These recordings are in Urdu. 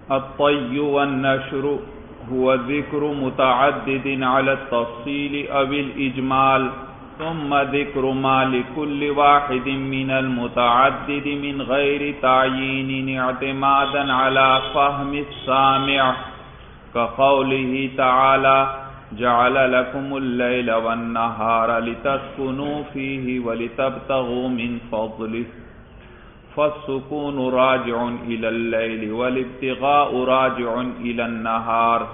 الطی والنشر هو ذکر متعدد على التفصیل او الاجمال ثم ذکر ما لكل واحد من المتعدد من غیر تعیین اعتمادا على فهم السامع كقوله تعالی جعل لكم الليل والنهار لتسكنوا فيه ولتبتغوا من فضله فالسكون راجع إلى الليل والابتغاء راجع إلى النهار.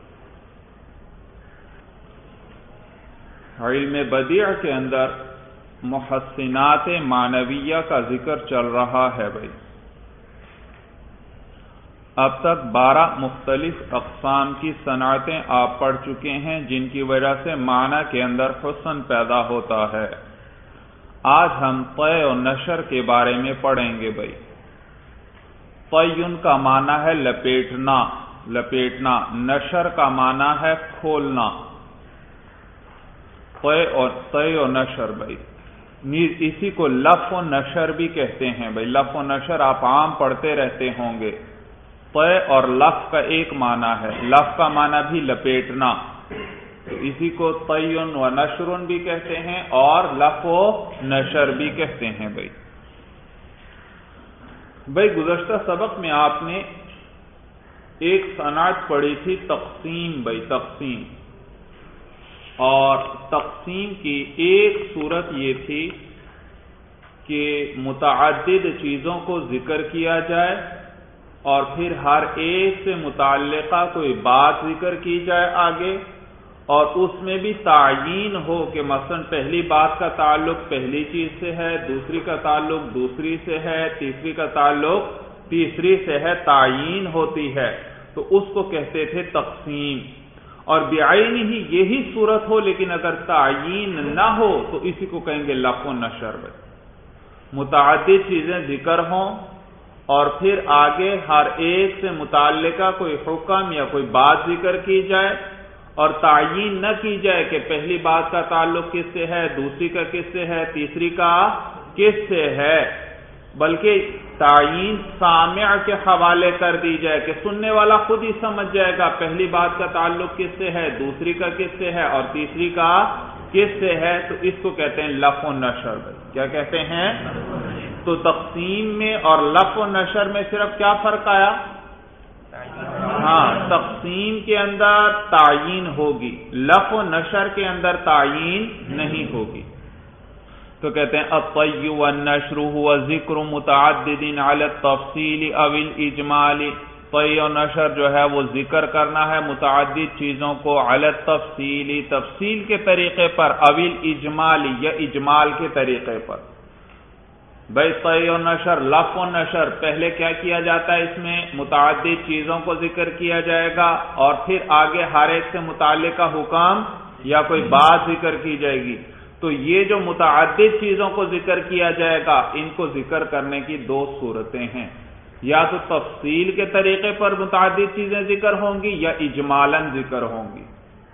علم بدیع کے اندر محسنات معنویہ کا ذکر چل رہا ہے بھائی. اب تک 12 مختلف اقسام کی صنعتیں آپ پڑھ چکے ہیں جن کی وجہ سے معنی کے اندر حسن پیدا ہوتا ہے. آج ہم طی و نشر کے بارے میں پڑھیں گے بھائی. طیٌ کا معنی ہے لپیٹنا، نشر کا معنی ہے کھولنا. طی و نشر بھائی اسی کو لف و نشر بھی کہتے ہیں بھائی. لف و نشر آپ عام پڑھتے رہتے ہوں گے. طی اور لف کا ایک معنی ہے، لف کا معنی بھی لپیٹنا، تو اسی کو طی و نشر بھی کہتے ہیں اور لف و نشر بھی کہتے ہیں بھائی. گزشتہ سبق میں آپ نے ایک صنعت پڑھی تھی تقسیم بھائی، تقسیم. اور تقسیم کی ایک صورت یہ تھی کہ متعدد چیزوں کو ذکر کیا جائے اور پھر ہر ایک سے متعلقہ کوئی بات ذکر کی جائے آگے، اور اس میں بھی تعیین ہو کہ مثلا پہلی بات کا تعلق پہلی چیز سے ہے، دوسری کا تعلق دوسری سے ہے، تیسری کا تعلق تیسری سے ہے، تعیین ہوتی ہے تو اس کو کہتے تھے تقسیم. اور بعین ہی یہی صورت ہو لیکن اگر تعیین نہ ہو تو اسی کو کہیں گے لف و نشر. متعدد چیزیں ذکر ہوں اور پھر آگے ہر ایک سے متعلقہ کوئی حکم یا کوئی بات ذکر کی جائے اور تعیین نہ کی جائے کہ پہلی بات کا تعلق کس سے ہے، دوسری کا کس سے ہے، تیسری کا کس سے ہے، بلکہ تعیین سامع کے حوالے کر دی جائے کہ سننے والا خود ہی سمجھ جائے گا پہلی بات کا تعلق کس سے ہے، دوسری کا کس سے ہے اور تیسری کا کس سے ہے. تو اس کو کہتے ہیں لف و نشر. کیا کہتے ہیں؟ تو تقسیم میں اور لف و نشر میں صرف کیا فرق آیا؟ ہاں، تقسیم کے اندر تعیین ہوگی، لف و نشر کے اندر تعیین نہیں ہوگی. تو کہتے ہیں الطی والنشر هو ذکر متعدد علی التفصیل او الاجمال. طی و نشر جو ہے وہ ذکر کرنا ہے متعدد چیزوں کو علی التفصیل، تفصیل کے طریقے پر، او الاجمال یا اجمال کے طریقے پر. بھائی طی و نشر، لف و نشر، پہلے کیا کیا جاتا ہے؟ اس میں متعدد چیزوں کو ذکر کیا جائے گا اور پھر آگے ہر ایک سے متعلقہ حکم یا کوئی بات ذکر کی جائے گی. تو یہ جو متعدد چیزوں کو ذکر کیا جائے گا ان کو ذکر کرنے کی 2 صورتیں ہیں. یا تو تفصیل کے طریقے پر متعدد چیزیں ذکر ہوں گی یا اجمالاً ذکر ہوں گی.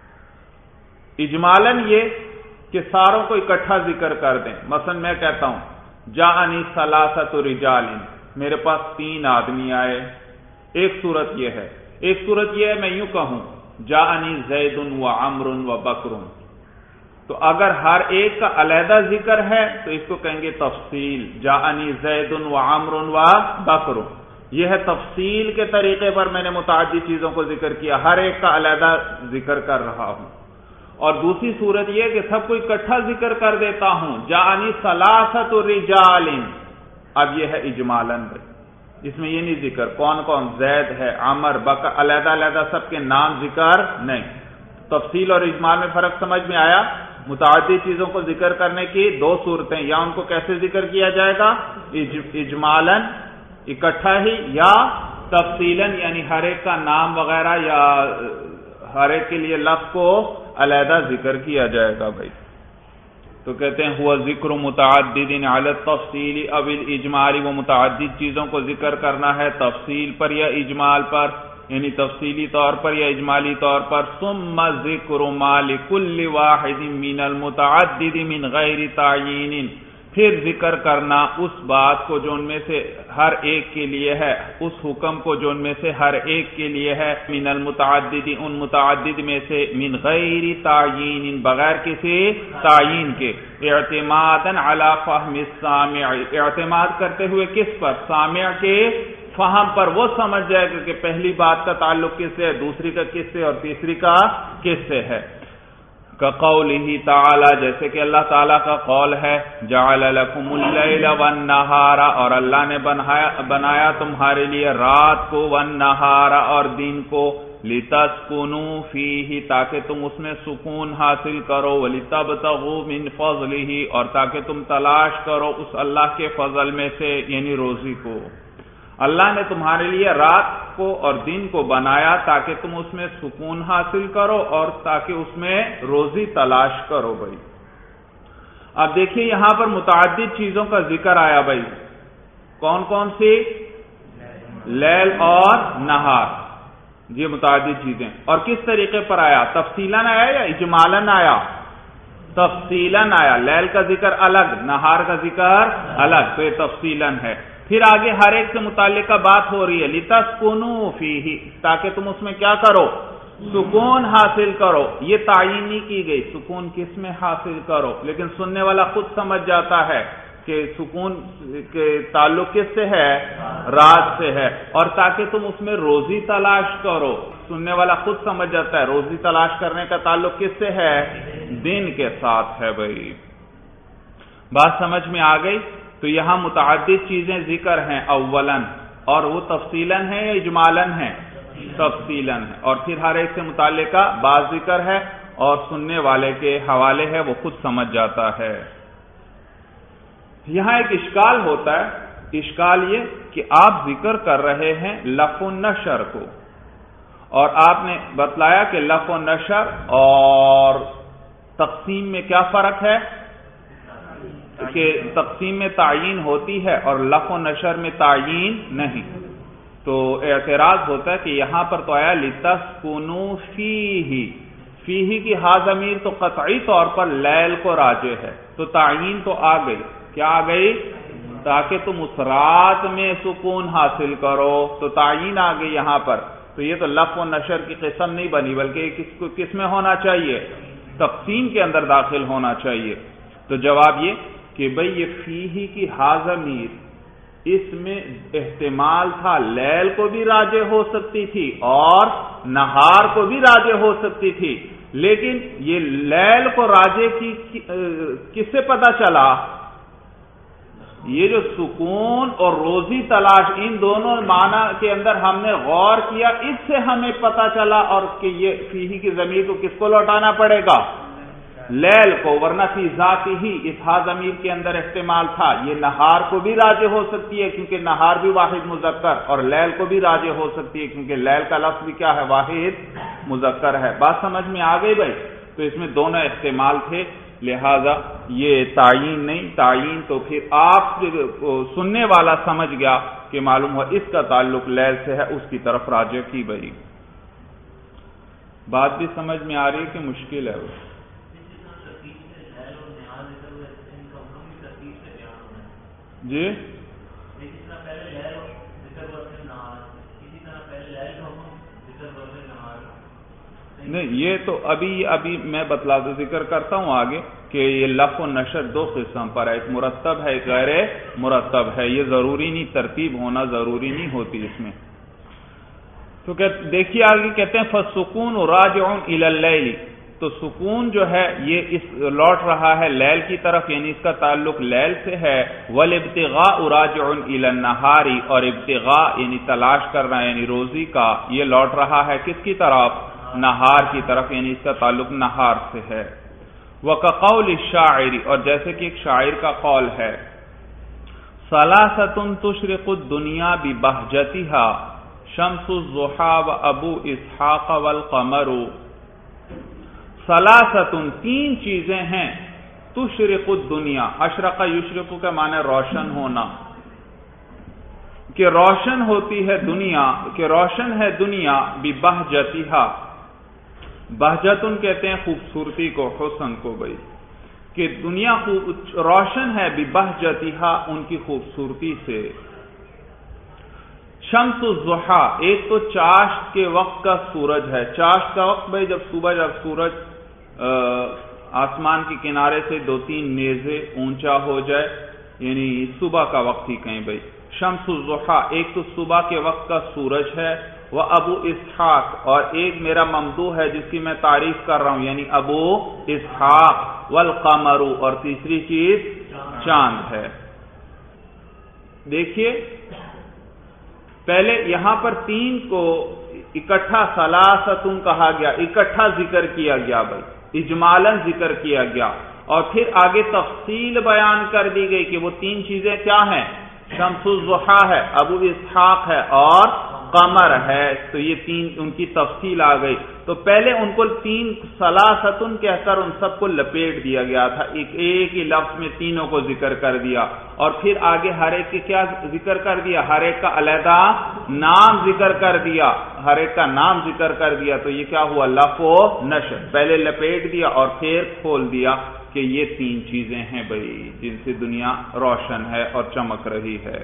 اجمالاً یہ کہ ساروں کو اکٹھا ذکر کر دیں. مثلا میں کہتا ہوں جاءنی ثلاثۃ رجال، میرے پاس 3 آدمی آئے. ایک صورت یہ ہے. ایک صورت یہ ہے میں یوں کہوں جاءنی زید و عمرو و بکر. تو اگر ہر ایک کا علیحدہ ذکر ہے تو اس کو کہیں گے تفصیل، جاءنی زید و عمرو و بکر. یہ ہے تفصیل کے طریقے پر میں نے متعدد چیزوں کو ذکر کیا، ہر ایک کا علیحدہ ذکر کر رہا ہوں. اور دوسری صورت یہ کہ سب کو اکٹھا ذکر کر دیتا ہوں، جاءنی ثلاثۃ رجال. اب یہ ہے اجمالاً. اس میں یہ نہیں ذکر کون کون، زید ہے، عمر، بکر، علیحدہ علیحدہ سب کے نام ذکر نہیں. تفصیل اور اجمال میں فرق سمجھ میں آیا؟ متعدد چیزوں کو ذکر کرنے کی 2 صورتیں، یا ان کو کیسے ذکر کیا جائے گا؟ اجمالاً اکٹھا ہی، یا تفصیلاً یعنی ہر ایک کا نام وغیرہ یا ہر ایک کے لیے لفظ کو علیحدہ ذکر کیا جائے گا بھائی. تو کہتے ہیں ہوا ذکر متعدد علی التفصیل او الاجمال، وہ متعدد چیزوں کو ذکر کرنا ہے تفصیل پر یا اجمال پر، یعنی تفصیلی طور پر یا اجمالی طور پر. ثم ذکر ما لکل واحد من المتعدد من غیر تعیین، پھر ذکر کرنا اس بات کو جو ان میں سے ہر ایک کے لیے ہے، اس حکم کو جو ان میں سے ہر ایک کے لیے ہے، من المتعدد، ان متعدد میں سے، من غیر تعیین، بغیر کسی تعیین کے، اعتمادا علی فہم السامع، اعتماد کرتے ہوئے کس پر؟ سامع کے فہم پر، وہ سمجھ جائے گا کہ پہلی بات کا تعلق کس سے ہے، دوسری کا کس سے، اور تیسری کا کس سے ہے۔ کقولہ تعالی، جیسے کہ اللہ تعالیٰ کا قول ہے، جعل لکم اللیل والنہار، اور اللہ نے بنایا تمہارے لیے رات کو، والنہار، اور دن کو، لتسکنوا فیہ، تاکہ تم اس میں سکون حاصل کرو، ولتبتغوا من فضلہ، اور تاکہ تم تلاش کرو اس اللہ کے فضل میں سے، یعنی روزی کو۔ اللہ نے تمہارے لیے رات کو اور دن کو بنایا تاکہ تم اس میں سکون حاصل کرو اور تاکہ اس میں روزی تلاش کرو بھائی۔ اب دیکھیے یہاں پر متعدد چیزوں کا ذکر آیا بھائی، کون کون سی؟ لیل اور نہار، یہ متعدد چیزیں، اور کس طریقے پر آیا؟ تفصیلاً آیا یا اجمالاً آیا؟ تفصیلاً آیا، لیل کا ذکر الگ، نہار کا ذکر الگ، تو یہ تفصیلاً ہے۔ پھر آگے ہر ایک سے متعلقہ بات ہو رہی ہے، لتسکنوا فیہ، تاکہ تم اس میں کیا کرو؟ سکون حاصل کرو۔ یہ تعین نہیں کی گئی سکون کس میں حاصل کرو، لیکن سننے والا خود سمجھ جاتا ہے کہ سکون کے تعلق کس سے ہے؟ رات سے ہے، اور تاکہ تم اس میں روزی تلاش کرو، سننے والا خود سمجھ جاتا ہے روزی تلاش کرنے کا تعلق کس سے ہے؟ دن کے ساتھ ہے بھائی۔ بات سمجھ میں آ گئی؟ تو یہاں متعدد چیزیں ذکر ہیں اولاً، اور وہ تفصیلاً ہیں یا اجمالاً ہیں؟ تفصیلاً ہے، اور پھر ہر ایک سے متعلقہ بعض ذکر ہے، اور سننے والے کے حوالے ہے، وہ خود سمجھ جاتا ہے۔ یہاں ایک اشکال ہوتا ہے، اشکال یہ کہ آپ ذکر کر رہے ہیں لف و نشر کو، اور آپ نے بتلایا کہ لف و نشر اور تقسیم میں کیا فرق ہے، کہ تقسیم میں تعیین ہوتی ہے اور لف و نشر میں تعیین نہیں۔ تو اعتراض ہوتا ہے کہ یہاں پر تو آیا لتسکنوا فیہ، فیہ کی ہا ضمیر تو قطعی طور پر لیل کو راجع ہے، تو تعیین تو آ گئی، کیا آ گئی؟ تاکہ تم اس رات میں سکون حاصل کرو، تو تعیین آ گئی یہاں پر۔ تو یہ تو لف و نشر کی قسم نہیں بنی، بلکہ کس میں ہونا چاہیے؟ تقسیم کے اندر داخل ہونا چاہیے۔ تو جواب یہ کہ بھئی یہ فیہ کی ہا ضمیر، اس میں احتمال تھا لیل کو بھی راجع ہو سکتی تھی اور نہار کو بھی راجع ہو سکتی تھی، لیکن یہ لیل کو راجع کی کس سے پتہ چلا؟ یہ جو سکون اور روزی تلاش، ان دونوں معنی کے اندر ہم نے غور کیا، اس سے ہمیں پتہ چلا، اور کہ یہ فیہ کی ضمیر کو کس کو لوٹانا پڑے گا؟ لیل کو، ورنہ فی ذاتی ہی اس ہا ضمیر کے اندر احتمال تھا یہ نہار کو بھی راجع ہو سکتی ہے کیونکہ نہار بھی واحد مذکر، اور لیل کو بھی راجع ہو سکتی ہے کیونکہ لیل کا لفظ بھی کیا ہے؟ واحد مذکر ہے۔ بات سمجھ میں آ گئی بھائی؟ تو اس میں دونوں احتمال تھے، لہذا یہ تعیین نہیں، تعیین تو پھر آپ سننے والا سمجھ گیا کہ معلوم ہوا اس کا تعلق لیل سے ہے، اس کی طرف راجع کی بھائی۔ بات بھی سمجھ میں آ رہی ہے کہ مشکل ہے وہ؟ جی نہیں، یہ تو ابھی میں بتلا دوں، ذکر کرتا ہوں آگے کہ یہ لف و نشر دو قسم پر ہے، ایک مرتب ہے ایک غیر مرتب ہے، یہ ضروری نہیں، ترتیب ہونا ضروری نہیں ہوتی اس میں۔ تو دیکھیے آگے کہتے ہیں فالسکون راجع الی اللیل، تو سکون جو ہے یہ اس لوٹ رہا ہے لیل کی طرف، یعنی اس کا تعلق لیل سے ہے، والابتغاء راجع الی النہار، اور ابتغاء یعنی تلاش کرنا یعنی روزی کا، یہ لوٹ رہا ہے کس کی طرف؟ نہار کی طرف، یعنی اس کا تعلق نہار سے ہے۔ وَكَقَوْلِ الشَّاعِرِ، اور جیسے کہ ایک شاعر کا قول ہے، ثَلَاثَةٌ تُشْرِقُ الدُّنْيَا بِبَهْجَتِهَا شَمْسُ الضُّحَى وَأَبُو إِسْحَاقَ وَالْقَمَرُ۔ ثلاثتن، تین چیزیں ہیں، تشرق الدنیا، اشرق یشرق کا معنی روشن ہونا، کہ روشن ہوتی ہے دنیا، کہ روشن ہے دنیا ببہجتہا، بہجتن کہتے ہیں خوبصورتی کو، حسن کو بھائی، کہ دنیا روشن ہے ببہجتہا ان کی خوبصورتی سے. شمس الضحا ایک تو چاشت کے وقت کا سورج ہے. چاشت کا وقت بھائی جب سورج آسمان کے کنارے سے 2-3 نیزے اونچا ہو جائے، یعنی صبح کا وقت ہی کہیں بھائی. شمس الضحا ایک تو صبح کے وقت کا سورج ہے. وہ ابو اسحاق اور ایک میرا ممدوح ہے جس کی میں تعریف کر رہا ہوں، یعنی ابو اسحاق. والقمر اور تیسری چیز چاند ہے. دیکھیے پہلے یہاں پر 3 کو اکٹھا ثلاثتن کہا گیا، اکٹھا ذکر کیا گیا بھائی، اجمالاً ذکر کیا گیا، اور پھر آگے تفصیل بیان کر دی گئی کہ وہ 3 چیزیں کیا ہیں. شمس الضحا ہے، ابو اسحاق ہے اور قمر ہے. تو یہ 3 ان کی تفصیل آ گئی. تو پہلے ان کو 3 ثلاثتن کہہ کر ان سب کو لپیٹ دیا گیا تھا، ایک ہی لفظ میں تینوں کو ذکر کر دیا، اور پھر آگے ہر ایک کے کیا ذکر کر دیا، ہر ایک کا علیحدہ نام ذکر کر دیا، ہر ایک کا نام ذکر کر دیا. تو یہ کیا ہوا، لف و نشر. پہلے لپیٹ دیا اور پھر کھول دیا کہ یہ 3 چیزیں ہیں بھائی جن سے دنیا روشن ہے اور چمک رہی ہے.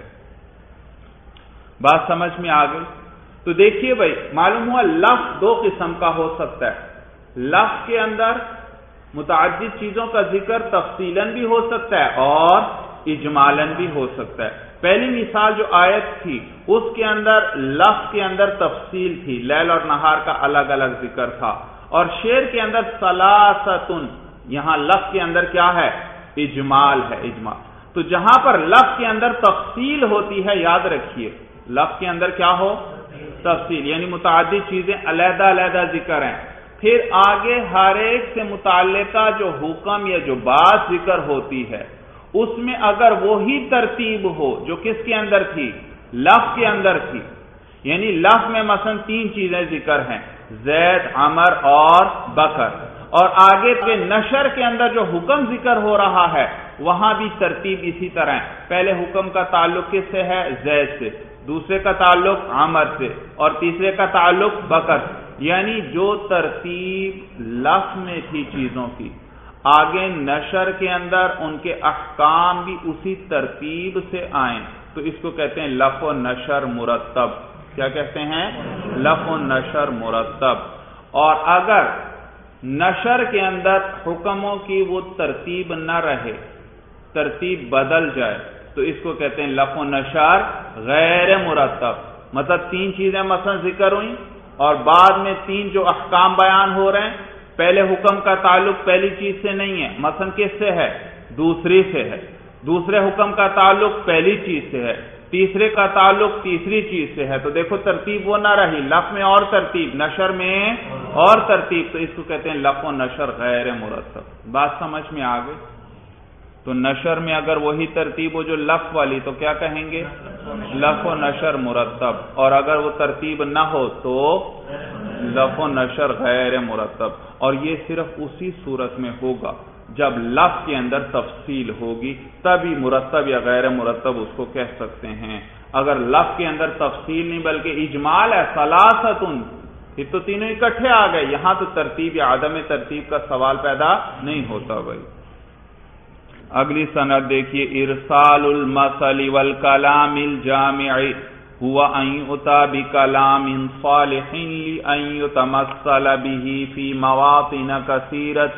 بات سمجھ میں آ گئی؟ تو دیکھیے بھائی معلوم ہوا لفظ 2 قسم کا ہو سکتا ہے. لفظ کے اندر متعدد چیزوں کا ذکر تفصیلاً بھی ہو سکتا ہے اور اجمالاً بھی ہو سکتا ہے. پہلی مثال جو آیت تھی اس کے اندر لفظ کے اندر تفصیل تھی، لیل اور نہار کا الگ الگ ذکر تھا، اور شعر کے اندر ثلاثتن، یہاں لفظ کے اندر کیا ہے، اجمال ہے، اجمال. تو جہاں پر لفظ کے اندر تفصیل ہوتی ہے، یاد رکھیے لفظ کے اندر کیا ہو، تفصیل، یعنی متعدد چیزیں علیحدہ علیحدہ ذکر ہیں. پھر آگے ہر ایک سے متعلقہ جو حکم یا جو بات ذکر ہوتی ہے اس میں اگر وہی ترتیب ہو جو کس کے اندر تھی، لفظ کے اندر تھی، یعنی لفظ میں مثلا 3 چیزیں ذکر ہیں، زید، عمر اور بکر، اور آگے کے نشر کے اندر جو حکم ذکر ہو رہا ہے وہاں بھی ترتیب اسی طرح ہے. پہلے حکم کا تعلق کس سے ہے، زید سے، دوسرے کا تعلق عمر سے، اور تیسرے کا تعلق بکر سے. یعنی جو ترتیب لفظ میں تھی چیزوں کی، آگے نشر کے اندر ان کے احکام بھی اسی ترتیب سے آئیں، تو اس کو کہتے ہیں لفظ و نشر مرتب. کیا کہتے ہیں، لفظ و نشر مرتب. اور اگر نشر کے اندر حکموں کی وہ ترتیب نہ رہے، ترتیب بدل جائے، تو اس کو کہتے ہیں لفظ و نشر غیر مرتب. مطلب 3 چیزیں مثلا ذکر ہوئیں اور بعد میں 3 جو احکام بیان ہو رہے ہیں، پہلے حکم کا تعلق پہلی چیز سے نہیں ہے، مثلا کس سے ہے، دوسری سے ہے، دوسرے حکم کا تعلق پہلی چیز سے ہے، تیسرے کا تعلق تیسری چیز سے ہے. تو دیکھو ترتیب وہ نہ رہی، لفظ میں اور ترتیب، نشر میں اور ترتیب، تو اس کو کہتے ہیں لفظ و نشر غیر مرتب. بات سمجھ میں آ گئی؟ تو نشر میں اگر وہی ترتیب ہو جو لفظ والی تو کیا کہیں گے، لفظ و نشر مرتب، اور اگر وہ ترتیب نہ ہو تو لفظ و نشر غیر مرتب. اور یہ صرف اسی صورت میں ہوگا جب لفظ کے اندر تفصیل ہوگی، تبھی مرتب یا غیر مرتب اس کو کہہ سکتے ہیں. اگر لفظ کے اندر تفصیل نہیں بلکہ اجمال ہے، ثلاثتن، یہ تو تینوں اکٹھے آ گئے، یہاں تو ترتیب یا عدم ترتیب کا سوال پیدا نہیں ہوتا بھائی. اگلی سند دیکھیے، ارسال المثل والکلام الجامع هو ان یؤتى بکلام صالح لان یتمثل به فی مواطن کثیرۃ.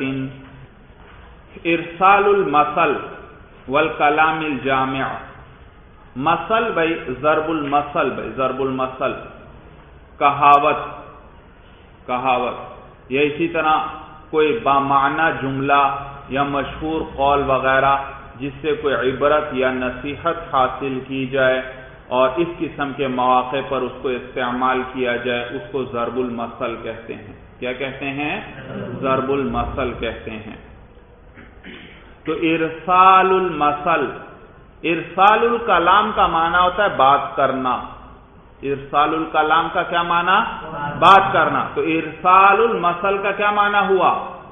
ارسال المثل والکلام الجامع، مثل بھائی ضرب المثل، بھائی ضرب المثل کہاوت یا اسی طرح کوئی بامعنی جملہ یا مشہور قول وغیرہ جس سے کوئی عبرت یا نصیحت حاصل کی جائے اور اس قسم کے مواقع پر اس کو استعمال کیا جائے، اس کو ضرب المثل کہتے ہیں. کیا کہتے ہیں، ضرب المثل کہتے ہیں. تو ارسال المثل، ارسال الکلام کا معنی ہوتا ہے بات کرنا. ارسال الکلام کا کیا معنی، بات کرنا. تو ارسال المثل کا کیا معنی ہوا،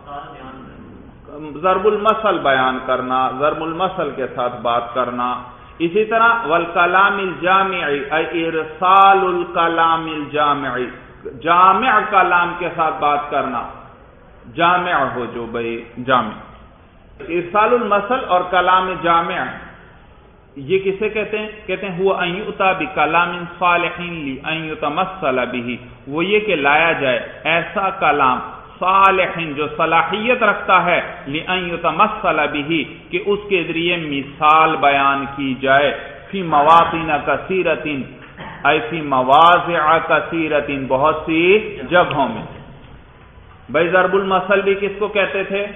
ضرب المثل بیان کرنا، ضرب المثل کے ساتھ بات کرنا. اسی طرح والکلام الجامع، ارسال الکلام الجامع، جامع کلام کے ساتھ بات کرنا، جامع ہو جو بھائی جامع. ارسال المثل اور کلام جامع یہ کسے کہتے ہیں؟ کہتے ہیں ہوا ان یؤتی بکلام صالح لان یتمثل به، وہ یہ کہ لایا جائے ایسا کلام صالح جو صلاحیت رکھتا ہے لان یتمثل به کہ اس کے ذریعے مثال بیان کی جائے فی مواطن کثیرۃ ای فی مواضع کثیرۃ، بہت سی جگہوں میں۔ بھائی ضرب المثل بھی کس کو کہتے تھے؟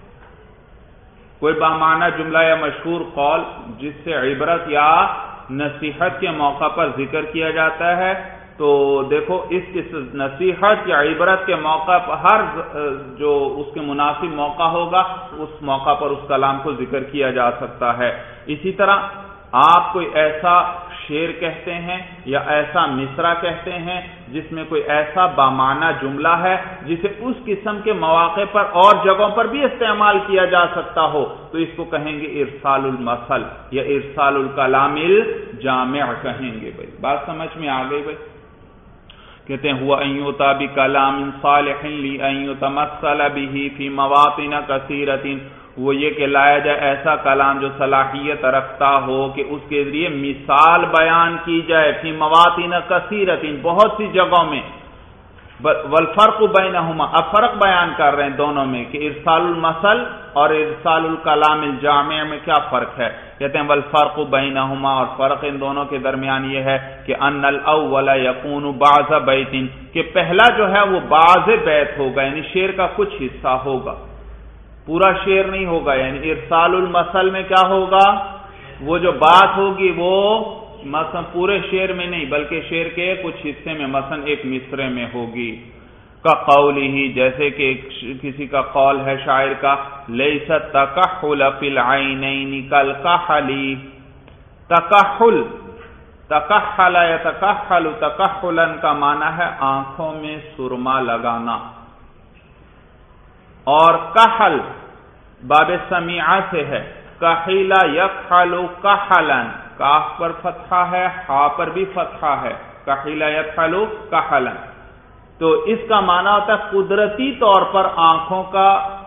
کوئی بامعنی جملہ یا مشہور قول جس سے عبرت یا نصیحت کے موقع پر ذکر کیا جاتا ہے، تو دیکھو اس کی نصیحت یا عبرت کے موقع پر ہر جو اس کے مناسب موقع ہوگا اس موقع پر اس کلام کو ذکر کیا جا سکتا ہے۔ اسی طرح آپ کوئی ایسا شعر کہتے ہیں یا ایسا مصرع کہتے ہیں جس میں کوئی ایسا بامعنی جملہ ہے جسے اس قسم کے مواقع پر اور جگہوں پر بھی استعمال کیا جا سکتا ہو، تو اس کو کہیں گے ارسال المثل یا ارسال الکلام الجامع کہیں گے۔ بھائی بات سمجھ میں آ گئی؟ بھائی کہتے ہیں ہوا ان یؤتی بکلام صالح لان یتمثل به فی مواطن کثیرۃ، وہ یہ کہ لایا جائے ایسا کلام جو صلاحیت رکھتا ہو کہ اس کے ذریعے مثال بیان کی جائے فی مواطن کثیرۃ، بہت سی جگہوں میں۔ والفرق بینہما، اب فرق بیان کر رہے ہیں دونوں میں کہ ارسال المثل اور ارسال الکلام الجامع میں کیا فرق ہے۔ کہتے ہیں والفرق بینہما، اور فرق ان دونوں کے درمیان یہ ہے کہ ان الاول یکون بعض بیت، کہ پہلا جو ہے وہ بعض بیت ہوگا، یعنی شعر کا کچھ حصہ ہوگا، پورا شعر نہیں ہوگا۔ یعنی ارسال المثل میں کیا ہوگا؟ وہ جو بات ہوگی وہ مثلا پورے شعر میں نہیں بلکہ شعر کے کچھ حصے میں، مثلا ایک مصرے میں ہوگی۔ کا قوله، جیسے کہ کسی کا قول ہے شاعر کا، لیس التکحل فی العینین کالکحل، تکحل، تکحل یتکحل، تکحلا کا معنی ہے آنکھوں میں سرما لگانا، اور کحل باب سمیعہ سے ہے، کحل یکحل کحلا، کاف پر فتحہ ہے، ہا پر بھی فتحہ ہے، کحل یکحل کحلا، تو اس کا معنی ہوتا ہے قدرتی طور پر آنکھوں کا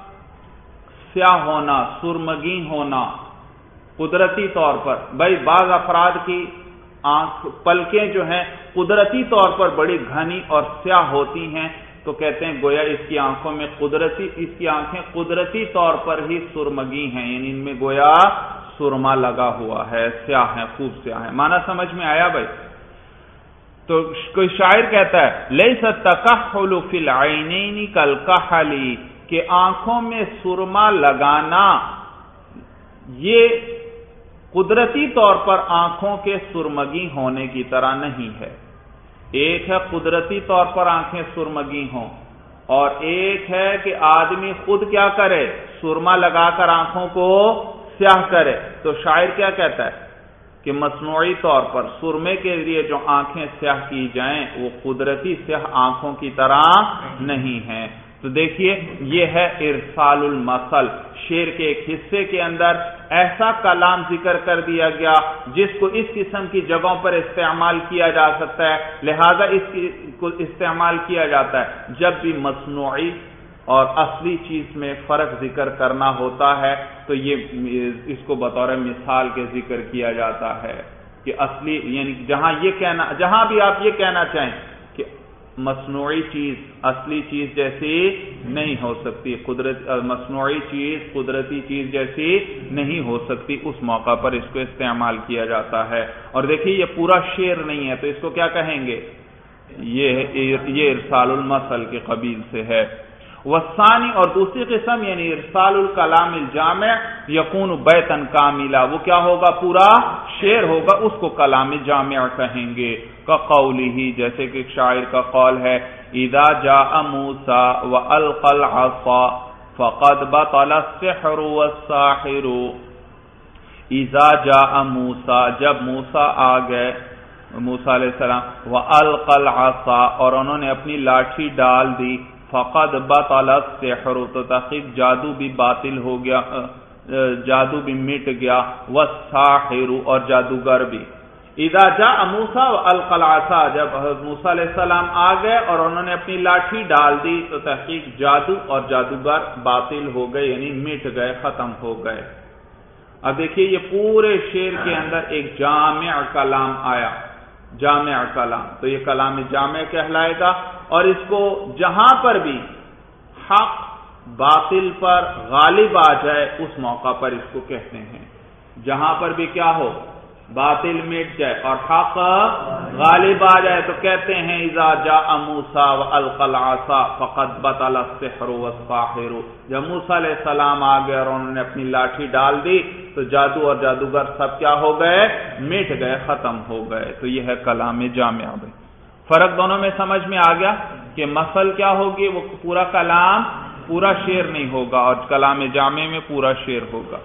سیاہ ہونا، سرمگی ہونا، قدرتی طور پر۔ بھائی بعض افراد کی آنکھ پلکیں جو ہیں قدرتی طور پر بڑی گھنی اور سیاہ ہوتی ہیں، تو کہتے ہیں گویا اس کی آنکھوں میں اس کی آنکھیں قدرتی طور پر ہی سرمگی ہیں، یعنی ان میں گویا سرما لگا ہوا ہے، سیاہ ہیں، خوب سیاہ ہیں۔ معنی سمجھ میں آیا بھائی؟ تو کوئی شاعر کہتا ہے لیس التکحل فی العینین کالکحل، کہ آنکھوں میں سرما لگانا یہ قدرتی طور پر آنکھوں کے سرمگی ہونے کی طرح نہیں ہے۔ ایک ہے قدرتی طور پر آنکھیں سرمگی ہوں، اور ایک ہے کہ آدمی خود کیا کرے، سرما لگا کر آنکھوں کو سیاہ کرے۔ تو شاعر کیا کہتا ہے کہ مصنوعی طور پر سرمے کے ذریعے جو آنکھیں سیاہ کی جائیں وہ قدرتی سیاہ آنکھوں کی طرح نہیں ہیں۔ تو دیکھیے یہ ہے ارسال المثل، شعر کے ایک حصے کے اندر ایسا کلام ذکر کر دیا گیا جس کو اس قسم کی جگہوں پر استعمال کیا جا سکتا ہے، لہذا اس کو استعمال کیا جاتا ہے جب بھی مصنوعی اور اصلی چیز میں فرق ذکر کرنا ہوتا ہے، تو یہ اس کو بطور مثال کے ذکر کیا جاتا ہے کہ اصلی، یعنی جہاں بھی آپ یہ کہنا چاہیں کہ مصنوعی چیز اصلی چیز جیسی نہیں ہو سکتی، مصنوعی چیز قدرتی چیز جیسی نہیں ہو سکتی، اس موقع پر اس کو استعمال کیا جاتا ہے۔ اور دیکھیے یہ پورا شعر نہیں ہے، تو اس کو کیا کہیں گے؟ یہ ارسال المثل کے قبیل سے ہے۔ والثانی، اور دوسری قسم یعنی ارسال الکلام الجامع یکون بیتن کاملا، وہ کیا ہوگا؟ پورا شعر ہوگا، اس کو کلام جامع کہیں گے۔ کا قوله، جیسے کہ شاعر کا قول ہے اذا جاء موسیٰ والقى العصا فقد بطل السحر والساحر۔ اذا جاء موسیٰ، جب موسیٰ آ گئے، موسیٰ علیہ السلام، والقى العصا، اور انہوں نے اپنی لاٹھی ڈال دی، فقد بطل السحر، تو تحقیق جادو بھی باطل ہو گیا، جادو بھی مٹ گیا، والساحر، اور جادوگر بھی۔ اذا جاء موسیٰ والقى العصا، جب حضرت موسیٰ علیہ السلام آ گئے اور انہوں نے اپنی لاٹھی ڈال دی تو تحقیق جادو اور جادوگر باطل ہو گئے، یعنی مٹ گئے، ختم ہو گئے۔ اب دیکھیے یہ پورے شعر کے اندر ایک جامع کلام آیا، جامع کلام، تو یہ کلام جامع کہلائے گا، اور اس کو جہاں پر بھی حق باطل پر غالب آ جائے اس موقع پر اس کو کہتے ہیں، جہاں پر بھی کیا ہو، باطل مٹ جائے اور حق غالب آ جائے تو کہتے ہیں اذا جاء موسیٰ والقى العصا فقد بطل السحر والساحر، جب موسیٰ علیہ السلام آ گئے اور انہوں نے اپنی لاٹھی ڈال دی تو جادو اور جادوگر سب کیا ہو گئے، مٹ گئے، ختم ہو گئے۔ تو یہ ہے کلام جامع۔ فرق دونوں میں سمجھ میں آ گیا کہ مثل کیا ہوگی، وہ پورا کلام پورا شعر نہیں ہوگا، اور کلام جامع میں پورا شعر ہوگا۔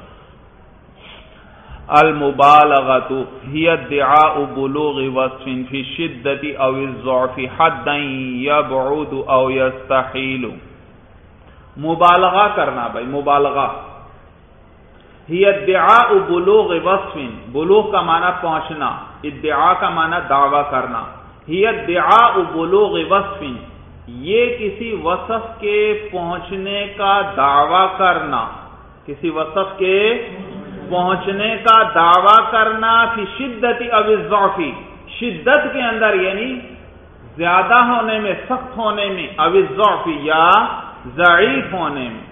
المبالغۃ ہی ادعاء بلوغ وصف فی الشدۃ او الضعف حدا یبعد او یستحیل، مبالغہ کرنا، بھائی مبالغہ، ہی ادعاء بلوغ وصف، بلوغ کا معنی پہنچنا، ادعاء کا معنی دعویٰ کرنا، ہی ادعاء بلوغ وصف، یہ کسی وصف کے پہنچنے کا دعویٰ کرنا، کسی وصف کے پہنچنے کا دعویٰ کرنا، فی شدت او الضعف، شدت کے اندر یعنی زیادہ ہونے میں، سخت ہونے میں، او الضعف یا ضعیف ہونے میں۔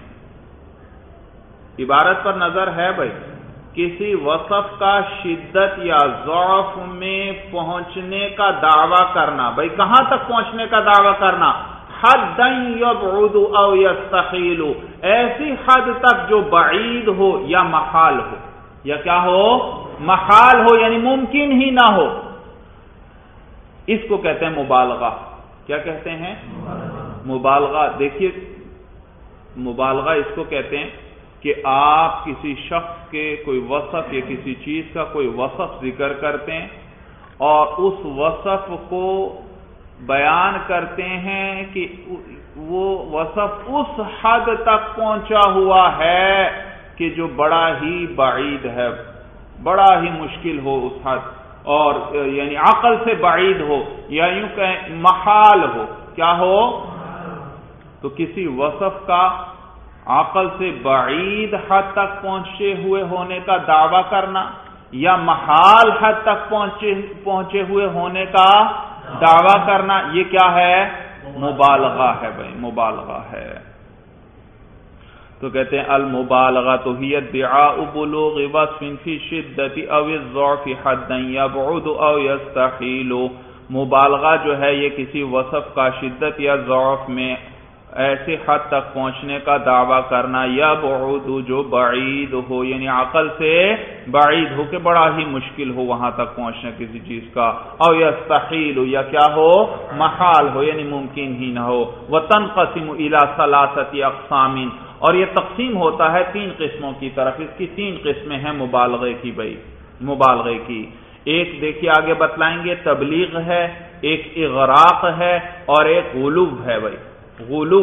عبارت پر نظر ہے بھائی، کسی وصف کا شدت یا ضعف میں پہنچنے کا دعویٰ کرنا، بھائی کہاں تک پہنچنے کا دعویٰ کرنا، حد یبعد او یستحیل، ایسی حد تک جو بعید ہو یا محال ہو، یا کیا ہو، محال ہو، یعنی ممکن ہی نہ ہو، اس کو کہتے ہیں مبالغہ۔ کیا کہتے ہیں؟ مبالغہ۔ دیکھیے مبالغہ اس کو کہتے ہیں کہ آپ کسی شخص کے کوئی وصف یا کسی چیز کا کوئی وصف ذکر کرتے ہیں اور اس وصف کو بیان کرتے ہیں کہ وہ وصف اس حد تک پہنچا ہوا ہے کہ جو بڑا ہی بعید ہے، بڑا ہی مشکل ہو اس حد، اور یعنی عقل سے بعید ہو، یا یوں کہیں محال ہو، کیا ہو، تو کسی وصف کا عقل سے بعید حد تک پہنچے ہوئے ہونے کا دعویٰ کرنا یا محال حد تک پہنچے ہوئے ہونے کا دعویٰ کرنا، یہ کیا ہے، مبالغہ ہے بھائی، مبالغہ ہے۔ تو کہتے ہیں المبالغۃ ہی ادعاء بلوغ وصف فی الشدۃ او الضعف حدا یبعد او یستحیل، مبالغہ جو ہے یہ کسی وصف کا شدت یا ضعف میں ایسے حد تک پہنچنے کا دعویٰ کرنا، یا بعود جو بعید ہو، یعنی عقل سے بعید ہو کہ بڑا ہی مشکل ہو وہاں تک پہنچنا کسی چیز کا، او یستحیل یا کیا ہو، محال ہو، یعنی ممکن ہی نہ ہو۔ وتنقسم الی ثلاثۃ اقسام، اور یہ تقسیم ہوتا ہے تین قسموں کی طرف، اس کی تین قسمیں ہیں مبالغے کی بھائی، مبالغے کی۔ ایک دیکھیے آگے بتلائیں گے، تبلیغ ہے، ایک اغراق ہے، اور ایک غلو ہے بھائی، غلو،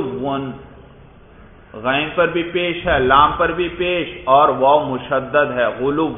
غین پر بھی پیش ہے، لام پر بھی پیش، اور واو مشدد ہے، غلو۔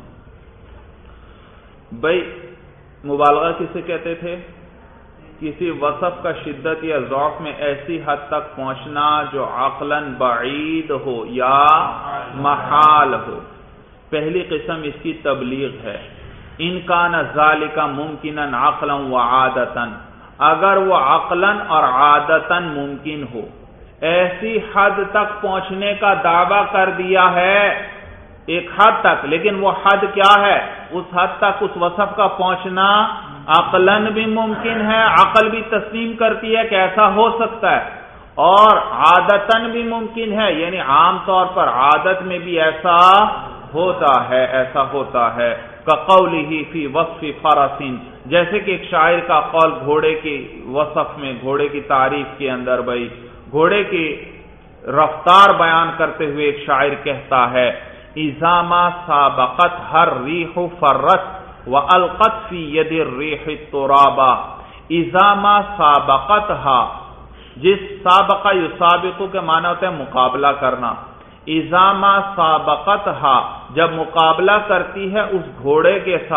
بھائی مبالغہ کسے کہتے تھے؟ کسی وصف کا شدت یا ضعف میں ایسی حد تک پہنچنا جو عقلاً بعید ہو یا محال ہو۔ پہلی قسم اس کی تبلیغ ہے، ان کان ذالک ممکنا عقلا و عادتا، اگر وہ عقلاً اور عادتاً ممکن ہو، ایسی حد تک پہنچنے کا دعویٰ کر دیا ہے ایک حد تک، لیکن وہ حد کیا ہے، اس حد تک اس وصف کا پہنچنا عقلاً بھی ممکن ہے، عقل بھی تسلیم کرتی ہے کہ ایسا ہو سکتا ہے، اور عادتاً بھی ممکن ہے، یعنی عام طور پر عادت میں بھی ایسا ہوتا ہے، ایسا ہوتا ہے۔ کقولہ فی وصف فرس، جیسے کہ ایک شاعر کا قول گھوڑے کی وصف میں، گھوڑے کی تعریف کے اندر، بھائی گھوڑے کی رفتار بیان کرتے ہوئے ایک شاعر کہتا ہے، اذا ما سابقت ہر ریح فرت وَأَلْقَتْ فِي يَدِ الرِّيحِ التُّرَابَ، اذا ما سابقتها، جس سابقہ یسابق کے معنی ہوتے ہیں مقابلہ کرنا، اذا ما سابقتها، جب مقابلہ کرتی ہے اس گھوڑے کے ساتھ،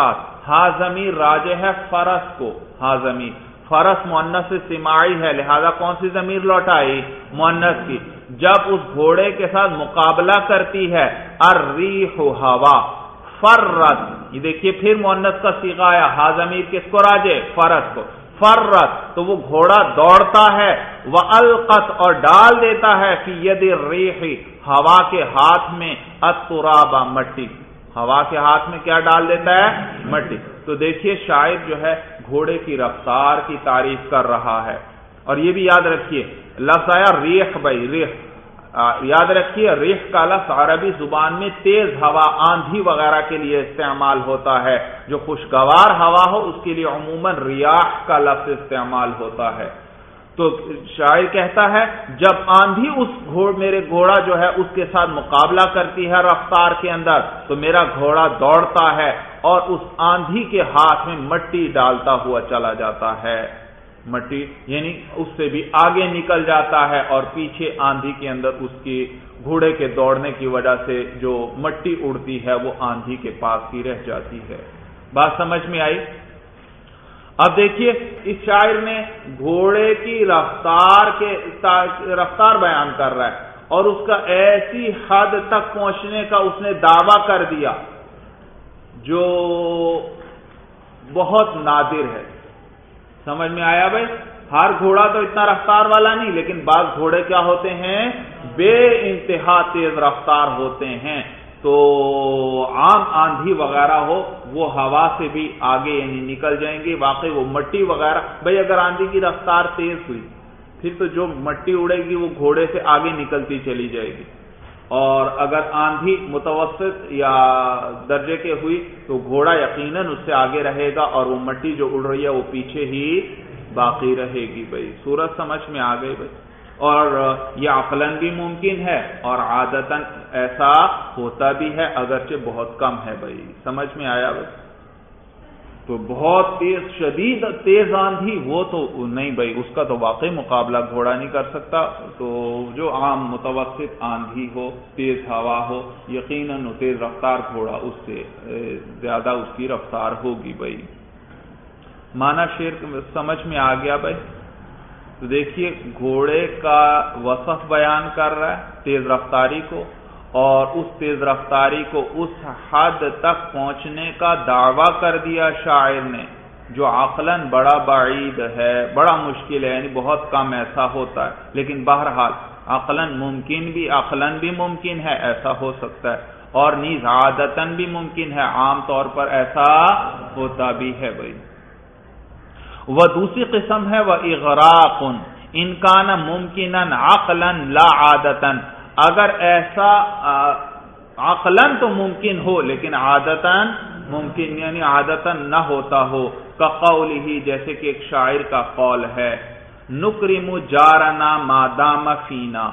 ہا ضمیر راجع ہے فرس کو، ہا ضمیر فرس مؤنث سماعی ہے، لہذا کون سی ضمیر لوٹائی؟ مؤنث کی۔ جب اس گھوڑے کے ساتھ مقابلہ کرتی ہے الریح ہوا، فرت، یہ دیکھیے پھر مؤنث کا صیغہ آیا، ہا ضمیر کس کو راجع؟ فرس کو، فرت تو وہ گھوڑا دوڑتا ہے، وَأَلْقَتْ اور ڈال دیتا ہے، فی ید الریح ہوا کے ہاتھ میں، التراب مٹی، ہوا کے ہاتھ میں کیا ڈال دیتا ہے؟ مٹی۔ تو دیکھیے شاعر جو ہے گھوڑے کی رفتار کی تعریف کر رہا ہے، اور یہ بھی یاد رکھیے لفظ آیا ریح، بھائی ریح، یاد رکھیے ریح کا لفظ عربی زبان میں تیز ہوا، آندھی وغیرہ کے لیے استعمال ہوتا ہے، جو خوشگوار ہوا ہو اس کے لیے عموماً ریاح کا لفظ استعمال ہوتا ہے۔ تو شاعر کہتا ہے جب آندھی میرے گھوڑا جو ہے اس کے ساتھ مقابلہ کرتی ہے رفتار کے اندر، تو میرا گھوڑا دوڑتا ہے اور اس آندھی کے ہاتھ میں مٹی ڈالتا ہوا چلا جاتا ہے، مٹی یعنی اس سے بھی آگے نکل جاتا ہے، اور پیچھے آندھی کے اندر اس کی گھوڑے کے دوڑنے کی وجہ سے جو مٹی اڑتی ہے وہ آندھی کے پاس ہی رہ جاتی ہے۔ بات سمجھ میں آئی؟ اب دیکھیے اس شاعر نے گھوڑے کی رفتار بیان کر رہا ہے، اور اس کا ایسی حد تک پہنچنے کا اس نے دعویٰ کر دیا جو بہت نادر ہے۔ سمجھ میں آیا بھائی؟ ہر گھوڑا تو اتنا رفتار والا نہیں، لیکن بعض گھوڑے کیا ہوتے ہیں؟ بے انتہا تیز رفتار ہوتے ہیں۔ تو عام آندھی وغیرہ ہو وہ ہوا سے بھی آگے یعنی نکل جائیں گے، واقعی وہ مٹی وغیرہ، بھائی اگر آندھی کی رفتار تیز ہوئی پھر تو جو مٹی اڑے گی وہ گھوڑے سے آگے نکلتی چلی جائے گی، اور اگر آندھی متوسط یا درجے کے ہوئی تو گھوڑا یقیناً اس سے آگے رہے گا، اور وہ مٹی جو اڑ رہی ہے وہ پیچھے ہی باقی رہے گی۔ بھائی صورت سمجھ میں آ گئی بھائی؟ اور یہ عقلاً بھی ممکن ہے اور عادتاً ایسا ہوتا بھی ہے، اگرچہ بہت کم ہے۔ بھائی سمجھ میں آیا بھائی؟ تو بہت تیز شدید تیز آندھی وہ تو نہیں بھائی، اس کا تو واقعی مقابلہ گھوڑا نہیں کر سکتا۔ تو جو عام متوسط آندھی ہو، تیز ہوا ہو، یقیناً تیز رفتار گھوڑا اس سے زیادہ اس کی رفتار ہوگی۔ بھائی معنی شعر سمجھ میں آ گیا بھائی؟ تو دیکھیے گھوڑے کا وصف بیان کر رہا ہے تیز رفتاری کو، اور اس تیز رفتاری کو اس حد تک پہنچنے کا دعویٰ کر دیا شاعر نے جو عقلاً بڑا بعید ہے، بڑا مشکل ہے، یعنی بہت کم ایسا ہوتا ہے، لیکن بہرحال عقلاً بھی ممکن ہے، ایسا ہو سکتا ہے، اور نیز عادتاً بھی ممکن ہے، عام طور پر ایسا ہوتا بھی ہے۔ بھائی وہ دوسری قسم ہے وہ اغراق ان کان ممکناً عقلاً لا عادتاً، اگر ایسا عقلاً تو ممکن ہو لیکن عادتاً ممکن یعنی عادتاً نہ ہوتا ہو، کقولہ جیسے کہ ایک شاعر کا قول ہے، نکرم جارنا ما دام فینا،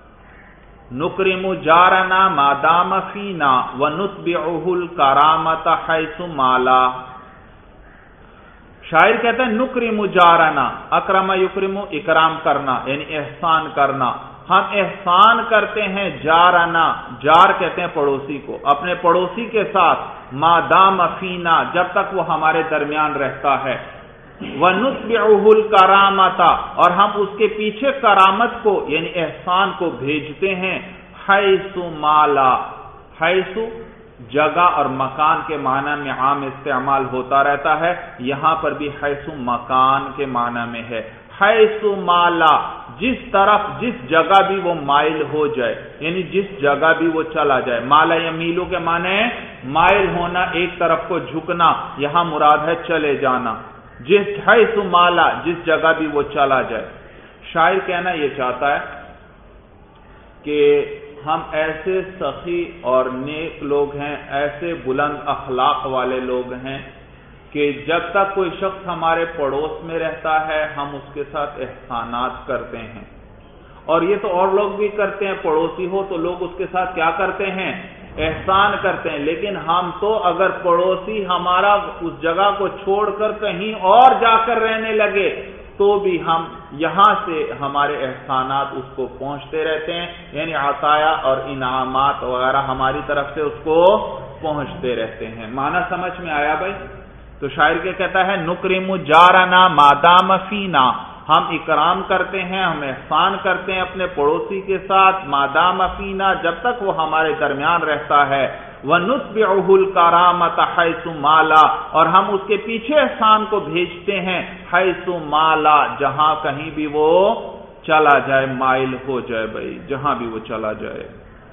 نکرم جارنا ما دام فینا ونتبعہ الکرامۃ حیث مالا۔ شاعر کہتا ہے نکرم جارنا، اکرم یکرم اکرام کرنا یعنی احسان کرنا، ہم احسان کرتے ہیں جارنا، جار کہتے ہیں پڑوسی کو، اپنے پڑوسی کے ساتھ، ما دام فینا جب تک وہ ہمارے درمیان رہتا ہے، وَنُتْبِعُهُ الْكَرَامَةَ اور ہم اس کے پیچھے کرامت کو یعنی احسان کو بھیجتے ہیں، حیث مالا، حیث جگہ اور مکان کے معنی میں عام استعمال ہوتا رہتا ہے، یہاں پر بھی حیث مکان کے معنی میں ہے، حیث مالا جس طرف جس جگہ بھی وہ مائل ہو جائے، یعنی جس جگہ بھی وہ چلا جائے، مالا یمیلو کے معنی مائل ہونا، ایک طرف کو جھکنا، یہاں مراد ہے چلے جانا، جس حیث مالا جس جگہ بھی وہ چلا جائے۔ شاعر کہنا یہ چاہتا ہے کہ ہم ایسے سخی اور نیک لوگ ہیں، ایسے بلند اخلاق والے لوگ ہیں کہ جب تک کوئی شخص ہمارے پڑوس میں رہتا ہے ہم اس کے ساتھ احسانات کرتے ہیں، اور یہ تو اور لوگ بھی کرتے ہیں، پڑوسی ہو تو لوگ اس کے ساتھ کیا کرتے ہیں؟ احسان کرتے ہیں، لیکن ہم تو اگر پڑوسی ہمارا اس جگہ کو چھوڑ کر کہیں اور جا کر رہنے لگے تو بھی ہم یہاں سے ہمارے احسانات اس کو پہنچتے رہتے ہیں، یعنی عطایا اور انعامات وغیرہ ہماری طرف سے اس کو پہنچتے رہتے ہیں۔ معنی سمجھ میں آیا بھائی؟ تو شاعر کیا کہتا ہے؟ نکرم جارنا مادام فینا، ہم اکرام کرتے ہیں، ہم احسان کرتے ہیں اپنے پڑوسی کے ساتھ، مادام فینا، جب تک وہ ہمارے درمیان رہتا ہے، وَنُتْبِعُهُ الْكَرَامَةَ حَيْثُ مَالَا، اور ہم اس کے پیچھے احسان کو بھیجتے ہیں، حَيْثُ مَالَا، جہاں کہیں بھی وہ چلا جائے، مائل ہو جائے بھائی، جہاں بھی وہ چلا جائے۔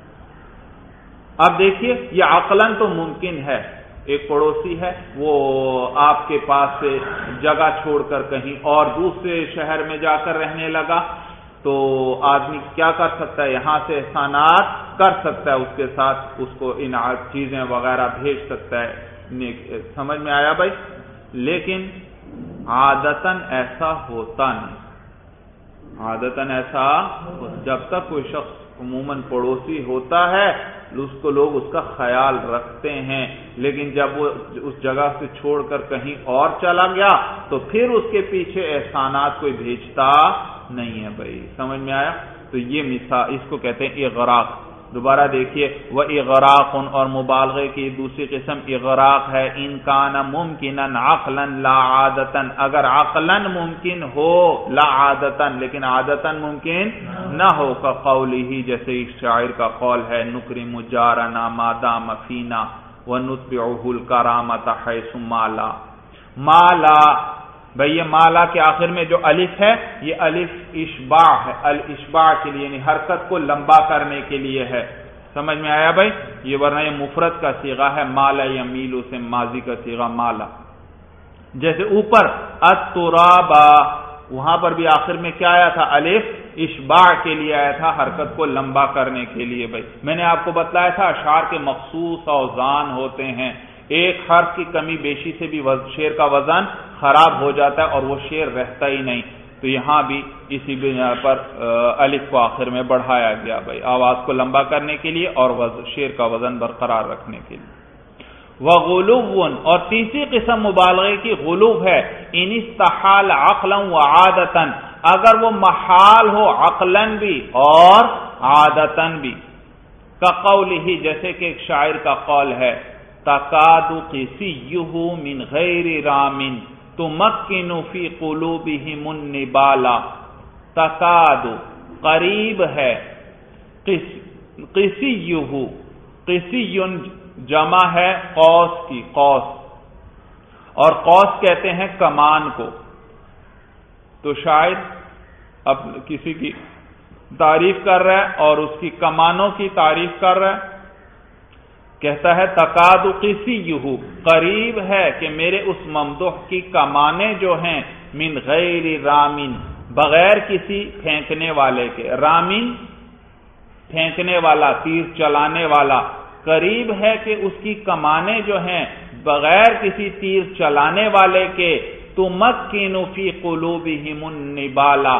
اب دیکھیے یہ عقلاً تو ممکن ہے، ایک پڑوسی ہے وہ آپ کے پاس سے جگہ چھوڑ کر کہیں اور دوسرے شہر میں جا کر رہنے لگا، تو آدمی کیا کر سکتا ہے؟ یہاں سے احسانات کر سکتا ہے اس کے ساتھ، اس کو انعام چیزیں وغیرہ بھیج سکتا ہے۔ سمجھ میں آیا بھائی؟ لیکن عادتاً ایسا ہوتا نہیں، عادتاً ایسا جب تک کوئی شخص عموماً پڑوسی ہوتا ہے اس کو لوگ اس کا خیال رکھتے ہیں، لیکن جب وہ اس جگہ سے چھوڑ کر کہیں اور چلا گیا تو پھر اس کے پیچھے احسانات کوئی بھیجتا نہیں ہے بھائی۔ سمجھ میں آیا؟ تو یہ مثال اس کو کہتے ہیں اغراق۔ دوبارہ دیکھیے، وہ اغراق، اور مبالغے کی دوسری قسم اغراق ہے، ان کان ممکنا عقلا لا عادتا، اگر عقلا ممکن ہو لا عادتا، لیکن عادتا ممکن نہ ہو، کا قولی ہی، جیسے ایک شاعر کا قول ہے، نکرم جارنا ما دام فینا ونتبعه الکرامۃ حیث مالا۔ مالا بھئی، یہ مالا کے آخر میں جو الف ہے یہ الف اشباع ہے، الاشباع کے لیے، یعنی حرکت کو لمبا کرنے کے لیے ہے۔ سمجھ میں آیا بھائی؟ یہ ورنہ یہ مفرد کا صیغہ ہے، مالا یمیلو سے ماضی کا صیغہ مالا۔ جیسے اوپر الترابا، وہاں پر بھی آخر میں کیا آیا تھا؟ الف اشباع کے لیے آیا تھا، حرکت کو لمبا کرنے کے لیے بھائی۔ میں نے آپ کو بتلایا تھا اشعار کے مخصوص اوزان ہوتے ہیں، ایک حرف کی کمی بیشی سے بھی شعر کا وزن خراب ہو جاتا ہے اور وہ شعر رہتا ہی نہیں، تو یہاں بھی اسی بنا پر الف کو آخر میں بڑھایا گیا بھائی، آواز کو لمبا کرنے کے لیے اور شعر کا وزن برقرار رکھنے کے لیے۔ وغلو، اور تیسری قسم مبالغے کی غلو ہے، ان استحال عقلا وعادتا، اگر وہ محال ہو عقلا بھی اور عادتا بھی، کا قول ہی، جیسے کہ ایک شاعر کا قول ہے، تکاد قصیہ من غیر رام تمکن فی قلوبہم النبالا، تکاد قریب ہے، قصیہ، قصی جمع ہے قوس کی، قوس، اور قوس کہتے ہیں کمان کو۔ تو شاعر اب کسی کی تعریف کر رہا ہے اور اس کی کمانوں کی تعریف کر رہا ہے، کہتا ہے تکاد قصیہ، قریب ہے کہ میرے اس ممدوح کی کمانیں جو ہیں، من غیر رامن، بغیر کسی پھینکنے والے کے، رامن پھینکنے والا، تیر چلانے والا، قریب ہے کہ اس کی کمانیں جو ہیں بغیر کسی تیر چلانے والے کے، تمکن فی قلوبہم النبالا،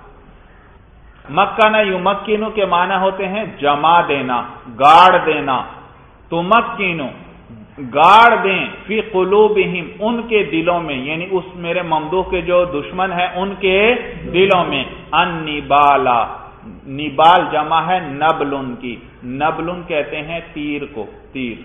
مکن یمکن کے معنی ہوتے ہیں جما دینا، گاڑ دینا، تمکن گاڑ دیں، فی قلوبہم ان کے دلوں میں، یعنی اس میرے ممدوح کے جو دشمن ہیں ان کے دلوں میں، النبالا، نبال جمع ہے نبلن کی، نبلن کہتے ہیں تیر کو، تیر۔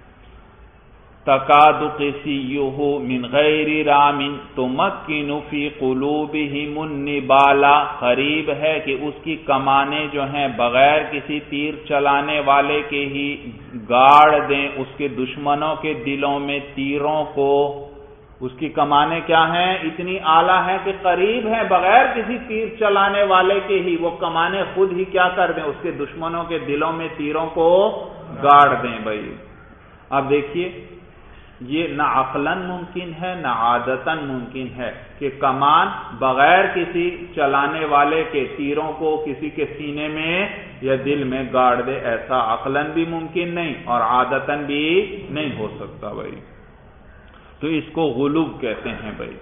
تکاد قصیہ من غیر رام تمکن فی قلوبہم النبالا، قریب ہے کہ اس کی کمانیں جو ہیں بغیر کسی تیر چلانے والے کے ہی گاڑ دیں اس کے دشمنوں کے دلوں میں تیروں کو۔ اس کی کمانیں کیا ہیں؟ اتنی اعلیٰ ہیں کہ قریب ہیں، بغیر کسی تیر چلانے والے کے ہی وہ کمانیں خود ہی کیا کر دیں، اس کے دشمنوں کے دلوں میں تیروں کو گاڑ دیں بھائی۔ اب دیکھیے یہ نہ عقلاً ممکن ہے نہ عادتاً ممکن ہے کہ کمان بغیر کسی چلانے والے کے تیروں کو کسی کے سینے میں یا دل میں گاڑ دے، ایسا عقلاً بھی ممکن نہیں اور عادتاً بھی نہیں ہو سکتا بھائی، تو اس کو غلو کہتے ہیں بھائی۔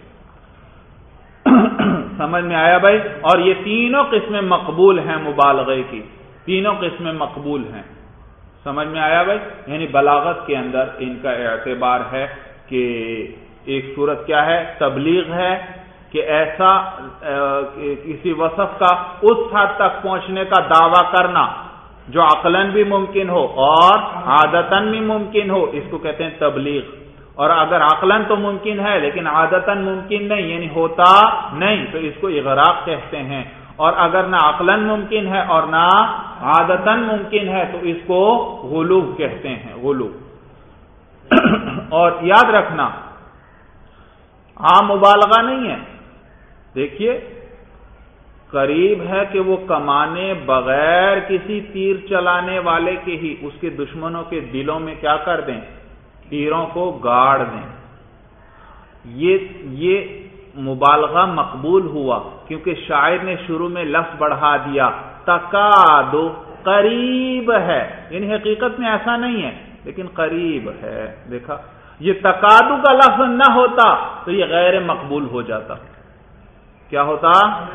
سمجھ میں آیا بھائی؟ اور یہ تینوں قسمیں مقبول ہیں مبالغے کی، تینوں قسمیں مقبول ہیں۔ سمجھ میں آیا بھائی؟ یعنی بلاغت کے اندر ان کا اعتبار ہے کہ ایک صورت کیا ہے؟ تبلیغ ہے کہ ایسا کسی وصف کا اس حد تک پہنچنے کا دعویٰ کرنا جو عقلاً بھی ممکن ہو اور عادتاً بھی ممکن ہو، اس کو کہتے ہیں تبلیغ۔ اور اگر عقلاً تو ممکن ہے لیکن عادتاً ممکن نہیں، یعنی ہوتا نہیں، تو اس کو اغراق کہتے ہیں، اور اگر نہ عقلاً ممکن ہے اور نہ عادتاً ممکن ہے تو اس کو غلوب کہتے ہیں، غلوب۔ اور یاد رکھنا عام مبالغہ نہیں ہے، دیکھیے قریب ہے کہ وہ کمانے بغیر کسی تیر چلانے والے کے ہی اس کے دشمنوں کے دلوں میں کیا کر دیں، تیروں کو گاڑ دیں۔ یہ مبالغہ مقبول ہوا کیونکہ شاعر نے شروع میں لفظ بڑھا دیا، تکادو، قریب ہے، یعنی حقیقت میں ایسا نہیں ہے لیکن قریب ہے۔ دیکھا، یہ تکادو کا لفظ نہ ہوتا تو یہ غیر مقبول ہو جاتا، کیا ہوتا؟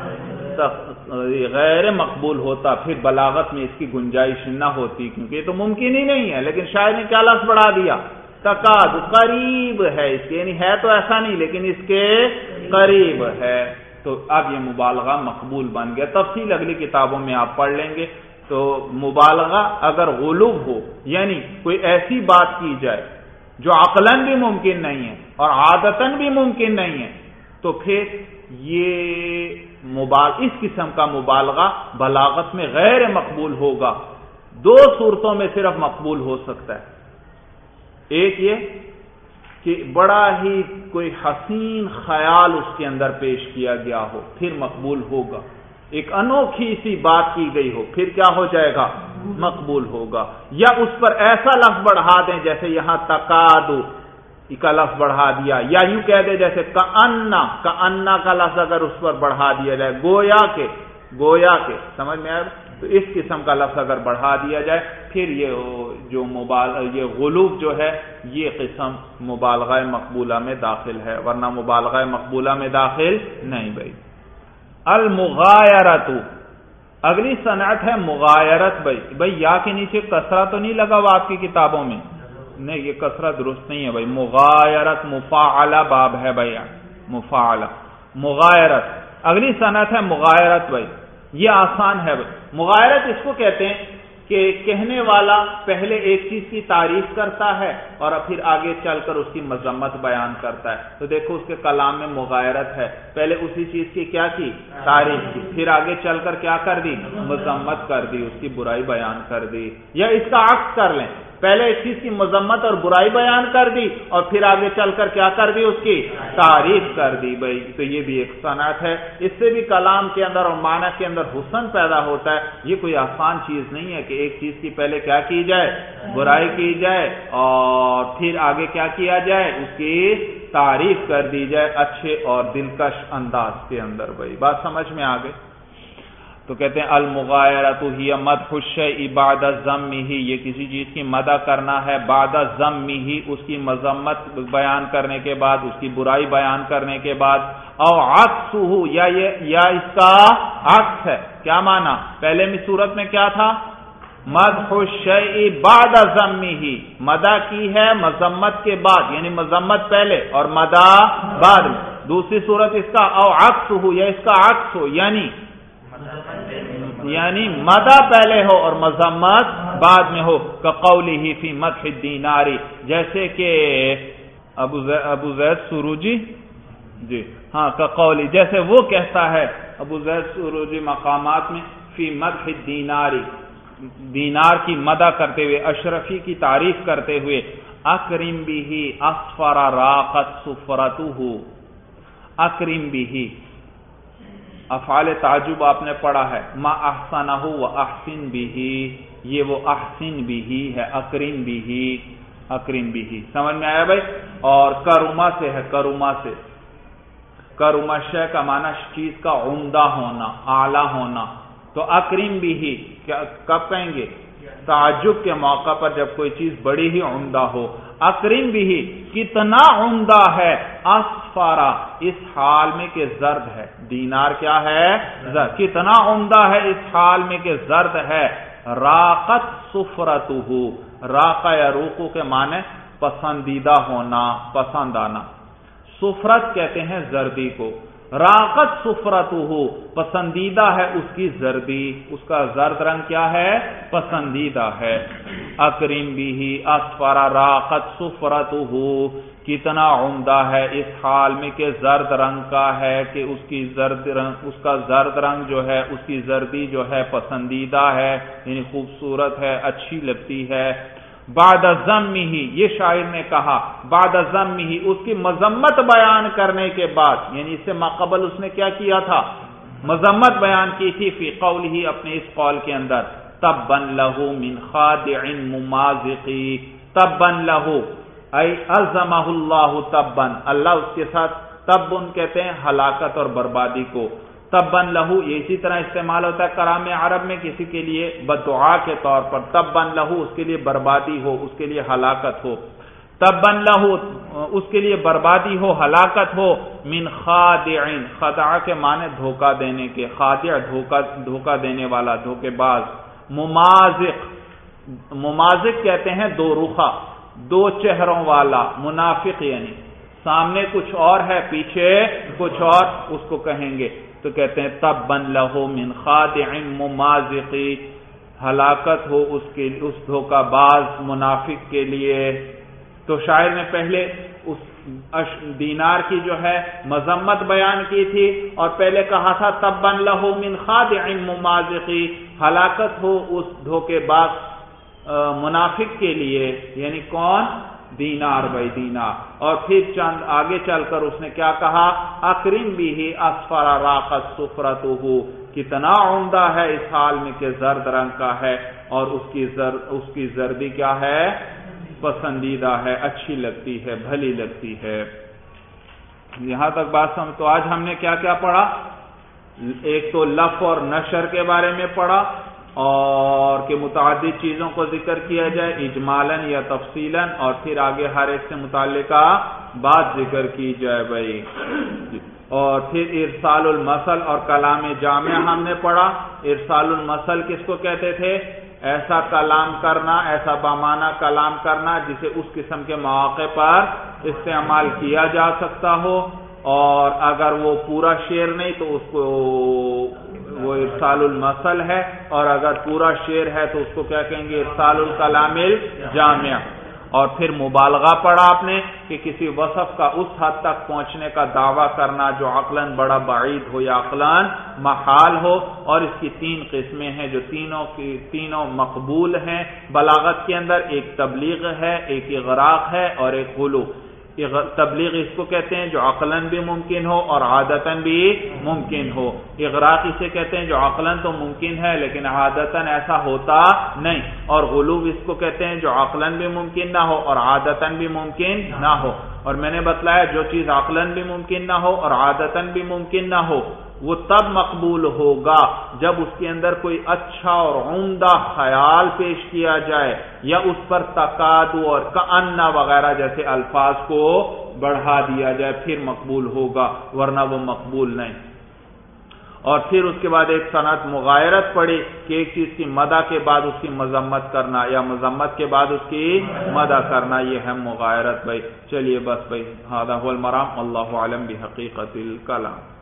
غیر مقبول ہوتا، پھر بلاغت میں اس کی گنجائش نہ ہوتی کیونکہ یہ تو ممکن ہی نہیں ہے، لیکن شاعر نے کیا لفظ بڑھا دیا، تکادو، قریب ہے اس کے، یعنی ہے تو ایسا نہیں لیکن اس کے قریب ہے، تو اب یہ مبالغہ مقبول بن گیا۔ تفصیل اگلی کتابوں میں آپ پڑھ لیں گے۔ تو مبالغہ اگر غلوب ہو، یعنی کوئی ایسی بات کی جائے جو عقلاً بھی ممکن نہیں ہے اور عادتاً بھی ممکن نہیں ہے، تو پھر یہ اس قسم کا مبالغہ بلاغت میں غیر مقبول ہوگا۔ دو صورتوں میں صرف مقبول ہو سکتا ہے، ایک یہ کہ بڑا ہی کوئی حسین خیال اس کے اندر پیش کیا گیا ہو، پھر مقبول ہوگا، ایک انوکھی سی بات کی گئی ہو، پھر کیا ہو جائے گا، مقبول ہوگا، یا اس پر ایسا لفظ بڑھا دیں جیسے یہاں تکادو کا لفظ بڑھا دیا، یا یوں کہہ دے جیسے کأنہ کا لفظ اگر اس پر بڑھا دیا جائے، گویا کے سمجھ میں آئے، تو اس قسم کا لفظ اگر بڑھا دیا جائے پھر یہ غلوب جو ہے یہ قسم مبالغہ مقبولہ میں داخل ہے، ورنہ مبالغہ مقبولہ میں داخل نہیں۔ بھائی المغایرت، اگلی صنعت ہے مغایرت۔ بھائی یا کے نیچے کسرہ تو نہیں لگا ہوا آپ کی کتابوں میں؟ نہیں، یہ کسرہ درست نہیں ہے بھائی، مغایرت مفاعلہ باب ہے بھائی، مفاعلہ مغایرت، اگلی صنعت ہے مغایرت۔ بھائی یہ آسان ہے بھائی، مغایرت اس کو کہتے ہیں کہ کہنے والا پہلے ایک چیز کی تعریف کرتا ہے اور پھر آگے چل کر اس کی مذمت بیان کرتا ہے۔ تو دیکھو اس کے کلام میں مغایرت ہے، پہلے اسی چیز کی کیا کی، تعریف کی، پھر آگے چل کر کیا کر دی، مذمت کر دی، اس کی برائی بیان کر دی، یا اس کا عکس کر لیں، پہلے ایک چیز کی مذمت اور برائی بیان کر دی اور پھر آگے چل کر کیا کر دی، اس کی تعریف کر دی۔ بھائی تو یہ بھی ایک صنعت ہے، اس سے بھی کلام کے اندر اور معنی کے اندر حسن پیدا ہوتا ہے۔ یہ کوئی آسان چیز نہیں ہے کہ ایک چیز کی پہلے کیا کی جائے، برائی کی جائے اور پھر آگے کیا کیا جائے، اس کی تعریف کر دی جائے اچھے اور دلکش انداز کے اندر۔ بھائی بات سمجھ میں آ گئی؟ تو کہتے ہیں المغایرۃ ہی مدح الشیء بعد ذمہ، یہ کسی چیز کی مدح کرنا ہے بعد ذمہ، اس کی مذمت بیان کرنے کے بعد، اس کی برائی بیان کرنے کے بعد، او عکسہ، یا اس کا عکس ہے، کیا معنی، پہلے میں صورت میں کیا تھا، مدح الشیء بعد ذمہ، مدح کی ہے مذمت کے بعد، یعنی مذمت پہلے اور مدح بعد، دوسری صورت اس کا او عکسہ، یا اس کا عکس ہو، یعنی مدح پہلے ہو اور مذمت بعد میں ہو، کقولہ فی مدح الدینار، جیسے کہ ابو زید سروجی جی ہاں کقولی، جیسے وہ کہتا ہے ابو زید سروجی مقامات میں، فی مدح الدینار، دینار کی مدح کرتے ہوئے، اشرفی کی تعریف کرتے ہوئے، اکرم بہ اصفر راقت صفرتہ، اکرم بہ، افعال تعجب آپ نے پڑھا ہے، ما احسنہ و احسن بہ، یہ وہ احسن بہ ہے، اکرم بہ، اکرم بہ، سمجھ میں آیا بھائی؟ اور کرما سے ہے، کرما سے، کرما شے کا معنی چیز کا عمدہ ہونا، اعلی ہونا، تو اکرم بہ کب کہیں گے، تعجب کے موقع پر جب کوئی چیز بڑی ہی عمدہ ہو، اکرم بہ، کتنا عمدہ ہے، اصفرا، اس حال میں کہ زرد ہے، دینار کیا ہے، زرد، کتنا عمدہ ہے اس حال میں کہ زرد ہے، راقت صفرتہ، راقہ یا روقو کے معنی پسندیدہ ہونا، پسند آنا، صفرت کہتے ہیں زردی کو، راقت صفرتہ، پسندیدہ ہے اس کی زردی، اس کا زرد رنگ کیا ہے، پسندیدہ ہے، اکرم بہ اصفر راقت صفرتہ، کتنا عمدہ ہے اس حال میں کہ زرد رنگ کا ہے، کہ اس کا زرد رنگ جو ہے، اس کی زردی جو ہے پسندیدہ ہے، یعنی خوبصورت ہے، اچھی لگتی ہے۔ بعد ذمہ، یہ شاعر نے کہا بعد ذمہ، اس کی مذمت بیان کرنے کے بعد، یعنی اس سے ماقبل اس نے کیا کیا تھا؟ مذمت بیان کی تھی، فی قولہ، اپنے اس قول کے اندر، تبا لہ من خادع ممازقی، تبا لہ ای الزمہ اللہ تبا، اللہ اس کے ساتھ تبن کہتے ہیں ہلاکت اور بربادی کو، تبا لہ یہ اسی طرح استعمال ہوتا ہے کلام عرب میں کسی کے لیے بددعا کے طور پر، تبا لہ اس کے لیے بربادی ہو، اس کے لیے ہلاکت ہو، تبا لہ اس کے لیے بربادی ہو، ہلاکت ہو، من خادع، خدع کے معنی دھوکہ دینے کے، خادع دھوکہ دینے والا، دھوکے باز، ممازق کہتے ہیں دو رخا، دو چہروں والا، منافق یعنی سامنے کچھ اور ہے پیچھے کچھ اور، اس کو کہیں گے تو کہتے ہیں تبا لہ من خادع ممازقی، ہلاکت ہو اس دھوکہ باز منافق کے لیے۔ تو شاعر نے پہلے اس دینار کی جو ہے مذمت بیان کی تھی، اور پہلے کہا تھا تبا لہ من خادع ممازقی، ہلاکت ہو اس دھوکے باز منافق کے لیے، یعنی کون؟ دینار بھائی دینار۔ اور پھر چند آگے چل کر اس نے کیا کہا؟ اکرم بھی اصفر راقت صفرتہ، کتنا عمدہ ہے اس حال میں کہ زرد رنگ کا ہے، اور اس کی زردی کیا ہے؟ پسندیدہ ہے، اچھی لگتی ہے، بھلی لگتی ہے۔ یہاں تک بات سمجھ۔ تو آج ہم نے کیا کیا پڑھا؟ ایک تو لف اور نشر کے بارے میں پڑھا، اور کہ متعدد چیزوں کو ذکر کیا جائے اجمالاً یا تفصیلاً، اور پھر آگے ہر ایک سے متعلقہ بات ذکر کی جائے بھائی۔ اور پھر ارسال المثل اور کلام جامع ہم نے پڑھا۔ ارسال المثل کس کو کہتے تھے؟ ایسا کلام کرنا، ایسا بامانہ کلام کرنا جسے اس قسم کے مواقع پر استعمال کیا جا سکتا ہو، اور اگر وہ پورا شعر نہیں تو اس کو وہ ارسال المثل ہے، اور اگر پورا شعر ہے تو اس کو کیا کہیں گے؟ ارسال الکلام الجامع۔ اور پھر مبالغہ پڑھا آپ نے کہ کسی وصف کا اس حد تک پہنچنے کا دعویٰ کرنا جو عقلاً بڑا بعید ہو یا عقلاً محال ہو، اور اس کی تین قسمیں ہیں جو تینوں مقبول ہیں بلاغت کے اندر، ایک تبلیغ ہے، ایک اغراق ہے، اور ایک غلو۔ تبلیغ اس کو کہتے ہیں جو عقلاً بھی ممکن ہو اور عادتاً بھی ممکن ہو۔ اغراق اسے کہتے ہیں جو عقلاً تو ممکن ہے لیکن عادتاً ایسا ہوتا نہیں، اور غلو اس کو کہتے ہیں جو عقلاً بھی ممکن نہ ہو اور عادتاً بھی ممکن نہ ہو۔ اور میں نے بتلایا جو چیز عقلاً بھی ممکن نہ ہو اور عادتاً بھی ممکن نہ ہو وہ تب مقبول ہوگا جب اس کے اندر کوئی اچھا اور عمدہ خیال پیش کیا جائے، یا اس پر تقادو اور کأن وغیرہ جیسے الفاظ کو بڑھا دیا جائے، پھر مقبول ہوگا، ورنہ وہ مقبول نہیں۔ اور پھر اس کے بعد ایک صنعت مغایرت پڑی کہ ایک چیز کی مدح کے بعد اس کی مذمت کرنا، یا مذمت کے بعد اس کی مدح کرنا، یہ ہے مغایرت بھائی۔ چلیے بس بھائی، ھذا ھو المرام، واللہ اعلم بحقیقت الکلام۔